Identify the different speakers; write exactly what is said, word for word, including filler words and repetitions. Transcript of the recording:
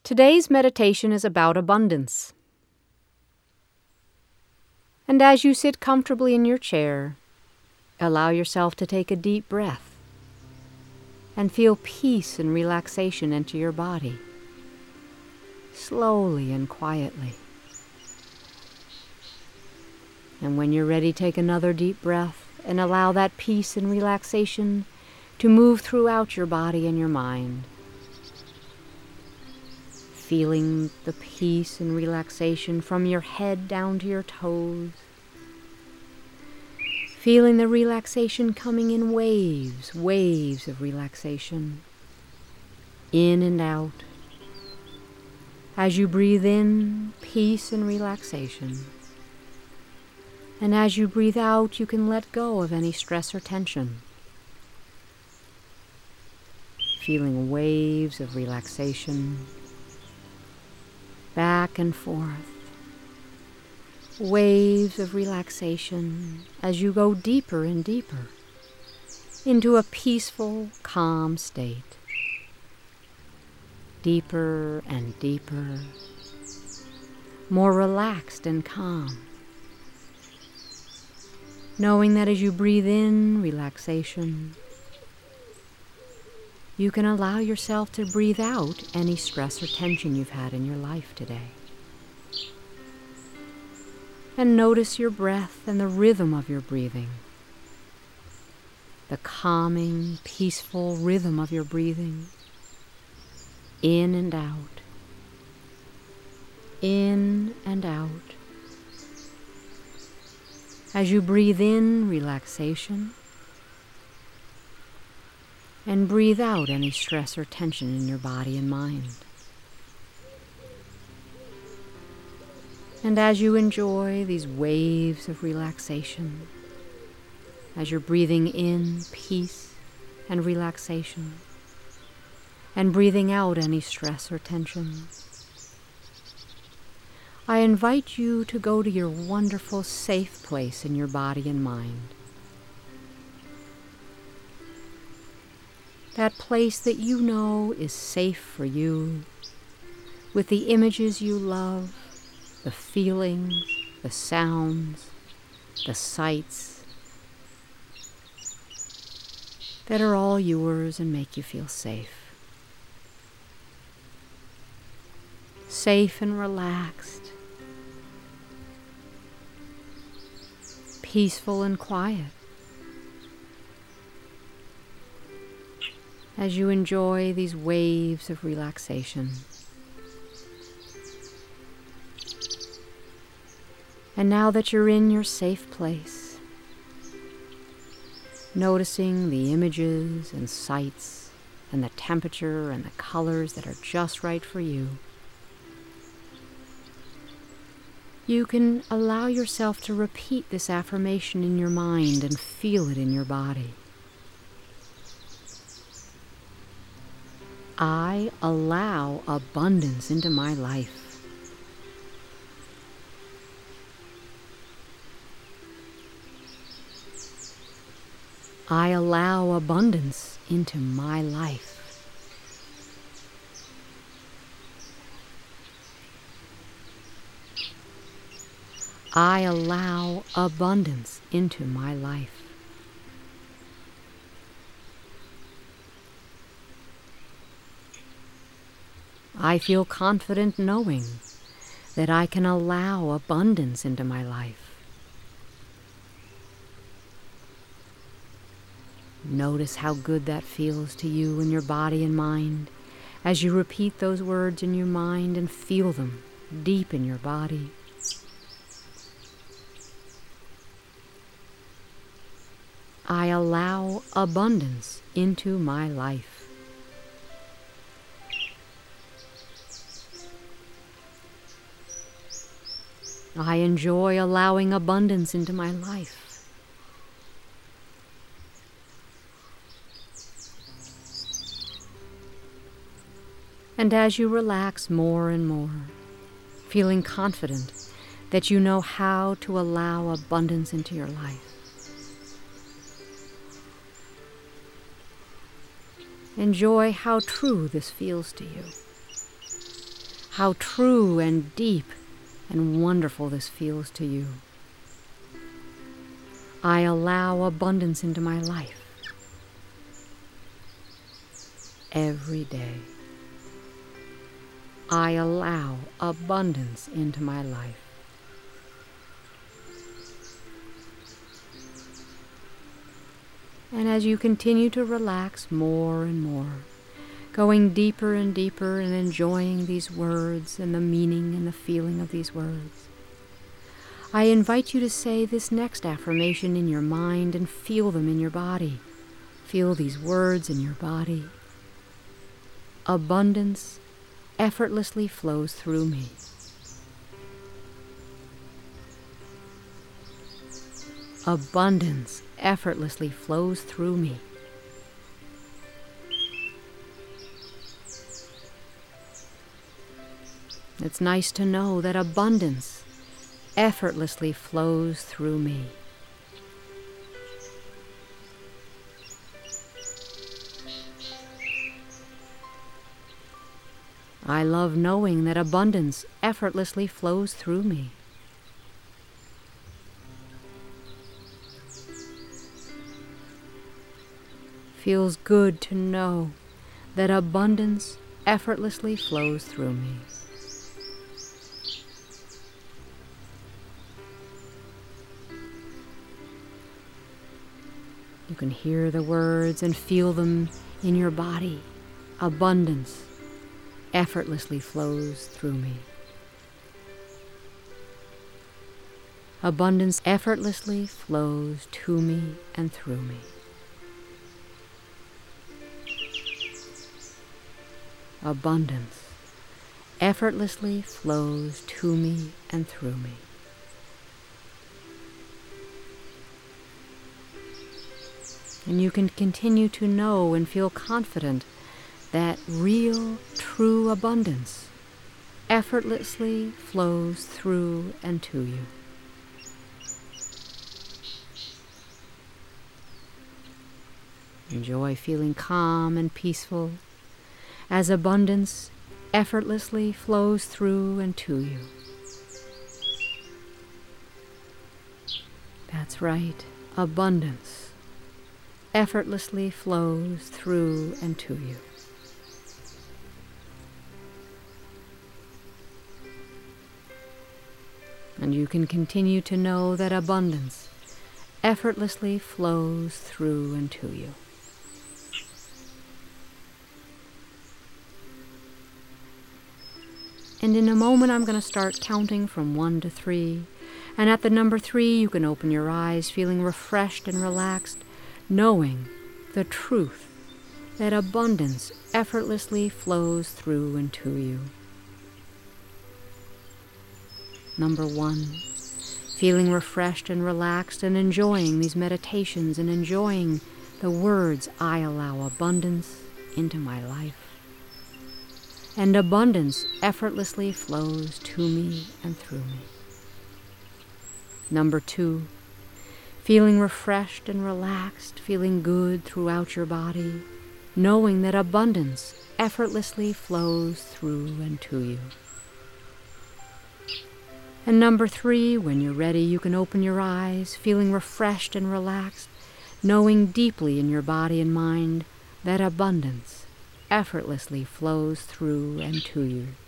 Speaker 1: Today's meditation is about abundance. And as you sit comfortably in your chair, allow yourself to take a deep breath and feel peace and relaxation enter your body, slowly and quietly. And when you're ready, take another deep breath and allow that peace and relaxation to move throughout your body and your mind. Feeling the peace and relaxation from your head down to your toes. Feeling the relaxation coming in waves, waves of relaxation, in and out. As you breathe in, peace and relaxation. And as you breathe out, you can let go of any stress or tension. Feeling waves of relaxation, back and forth. Waves of relaxation as you go deeper and deeper into a peaceful, calm state. Deeper and deeper, more relaxed and calm. Knowing that as you breathe in relaxation, you can allow yourself to breathe out any stress or tension you've had in your life today. And notice your breath and the rhythm of your breathing. The calming, peaceful rhythm of your breathing. In and out. In and out. As you breathe in relaxation, and breathe out any stress or tension in your body and mind. And as you enjoy these waves of relaxation, as you're breathing in peace and relaxation, and breathing out any stress or tension, I invite you to go to your wonderful safe place in your body and mind. That place that you know is safe for you, with the images you love, the feelings, the sounds, the sights that are all yours and make you feel safe. Safe and relaxed, peaceful and quiet. As you enjoy these waves of relaxation. And now that you're in your safe place, noticing the images and sights and the temperature and the colors that are just right for you, you can allow yourself to repeat this affirmation in your mind and feel it in your body. I allow abundance into my life. I allow abundance into my life. I allow abundance into my life. I feel confident knowing that I can allow abundance into my life. Notice how good that feels to you in your body and mind as you repeat those words in your mind and feel them deep in your body. I allow abundance into my life. I enjoy allowing abundance into my life. And as you relax more and more, feeling confident that you know how to allow abundance into your life, enjoy how true this feels to you. how true and deep and wonderful this feels to you. I allow abundance into my life every day. I allow abundance into my life. And as you continue to relax more and more, going deeper and deeper and enjoying these words and the meaning and the feeling of these words, I invite you to say this next affirmation in your mind and feel them in your body. Feel these words in your body. Abundance effortlessly flows through me. Abundance effortlessly flows through me. It's nice to know that abundance effortlessly flows through me. I love knowing that abundance effortlessly flows through me. Feels good to know that abundance effortlessly flows through me. You can hear the words and feel them in your body. Abundance effortlessly flows through me. Abundance effortlessly flows to me and through me. Abundance effortlessly flows to me and through me. And you can continue to know and feel confident that real, true abundance effortlessly flows through and to you. Enjoy feeling calm and peaceful as abundance effortlessly flows through and to you. That's right, abundance effortlessly flows through and to you. And you can continue to know that abundance effortlessly flows through and to you. And in a moment, I'm going to start counting from one to three. And at the number three, you can open your eyes, feeling refreshed and relaxed, knowing the truth that abundance effortlessly flows through and to you. Number one, feeling refreshed and relaxed and enjoying these meditations and enjoying the words, I allow abundance into my life. And abundance effortlessly flows to me and through me. Number two, feeling refreshed and relaxed, feeling good throughout your body, knowing that abundance effortlessly flows through and to you. And number three, when you're ready, you can open your eyes, feeling refreshed and relaxed, knowing deeply in your body and mind that abundance effortlessly flows through and to you.